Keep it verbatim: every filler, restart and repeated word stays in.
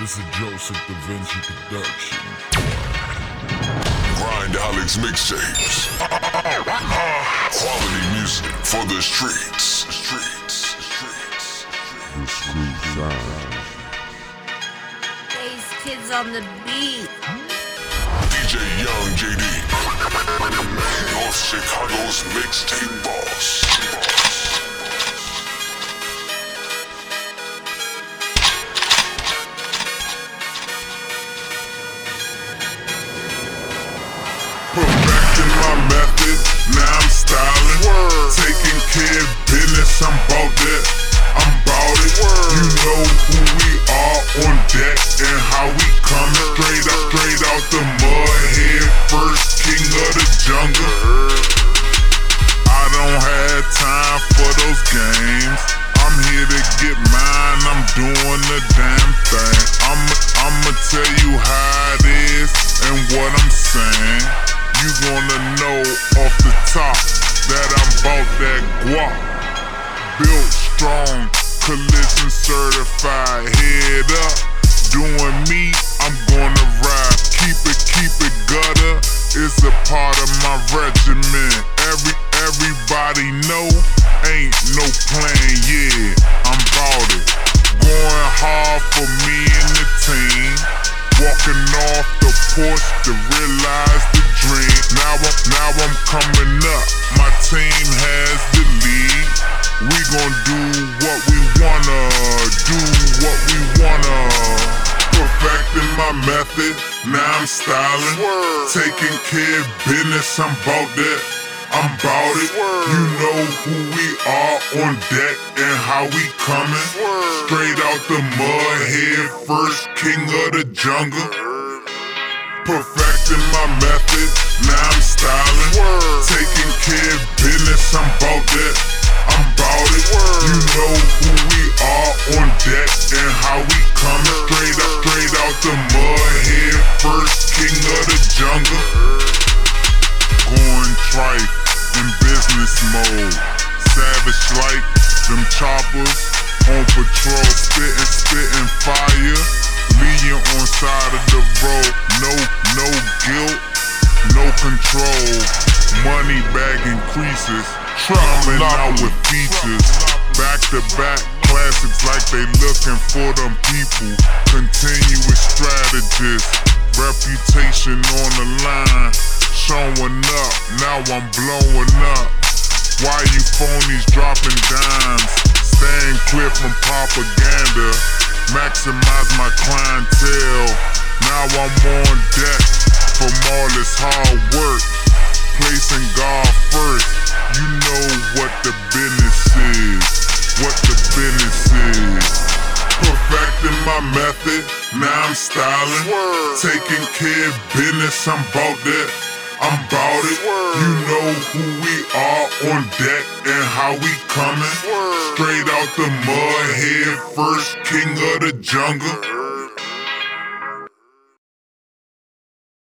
This is Joseph Da Vinci production. Grindaholics mixtapes. Quality music for the streets. Streets. Streets. The street sound. These kids on the beat. D J Young J D. North Chicago's mixtape boss. Perfecting my method, now I'm styling. Word. Taking care of business, I'm bout that. I'm bout it. Word. You know who we are on deck and how we coming. Straight up, straight out the mud, head first, king of the jungle. I don't have time for those games. I'm here to get mine, I'm doing the damn thing. I'ma, I'ma tell you how it is and what I'm saying. You gonna know off the top that I'm bout that guap. Built strong, collision certified, head up. Doing me, I'm gonna ride. Keep it, keep it gutter, it's a part of my regimen. Every, everybody know, ain't no plan, yeah, I'm bout it. Going hard for me and the team. Walking off the porch to realize the dream. Now I'm, now I'm coming up, my team has the lead. We gon' do what we wanna, do what we wanna. Perfecting my method, now I'm styling. Word. Taking care of business, I'm bout that. I'm bout it. Word. You know who we are on deck and how we coming. Word. Straight out the mud, head first, king of the jungle. Perfecting my method, now I'm styling. Word. Taking care of business, I'm bout that. I'm bout it. Word. You know who we are on deck and how we coming. Straight up, straight out the mud, head first, king of the jungle. Going tripe in business mode, savage like them choppers on patrol, spitting, spitting fire, leading on side of the road. No, no guilt, no control. Money bag increases, coming out with features. Back to back classics like they looking for them people. Continuous strategist, reputation on the line. Showing up, now I'm blowing up. Why you phonies dropping dimes? Staying clear from propaganda. Maximize my clientele. Now I'm on deck from all this hard work. Placing God first. You know what the business is. What the business is. Perfecting my method, now I'm styling. Word. Taking care of business, I'm bout that. I'm bout it. Word. You know who we are on deck and how we coming. Word. Straight out the mud, head first, king of the jungle.